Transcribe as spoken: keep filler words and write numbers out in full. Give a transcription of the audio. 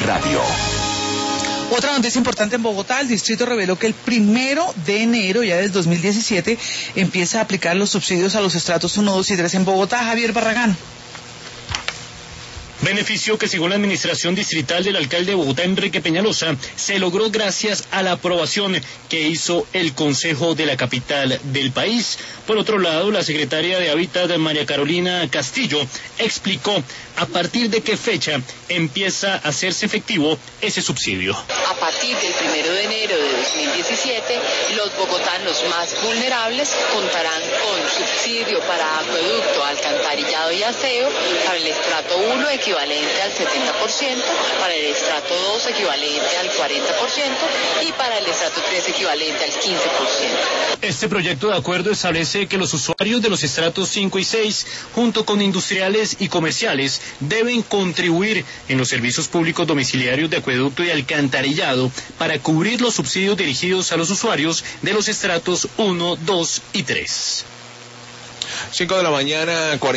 Radio. Otra noticia importante en Bogotá: el distrito reveló que el primero de enero ya del dos mil diecisiete empieza a aplicar los subsidios a los estratos uno, dos y tres en Bogotá. Javier Barragán. Beneficio que, según la administración distrital del alcalde de Bogotá, Enrique Peñalosa, se logró gracias a la aprobación que hizo el Consejo de la capital del país. Por otro lado, la secretaria de Hábitat, María Carolina Castillo, explicó a partir de qué fecha empieza a hacerse efectivo ese subsidio. A partir del primero de enero de dos mil diecisiete, los bogotanos más vulnerables contarán con subsidio para acueducto, alcantarillado y aseo para el estrato uno, equivalente al setenta por ciento, para el estrato dos, equivalente al cuarenta por ciento, y para el estrato tres, equivalente al quince por ciento. Este proyecto de acuerdo establece que los usuarios de los estratos cinco y seis, junto con industriales y comerciales, deben contribuir en los servicios públicos domiciliarios de acueducto y alcantarillado para cubrir los subsidios dirigidos a los usuarios de los estratos uno, dos y tres. cinco de la mañana,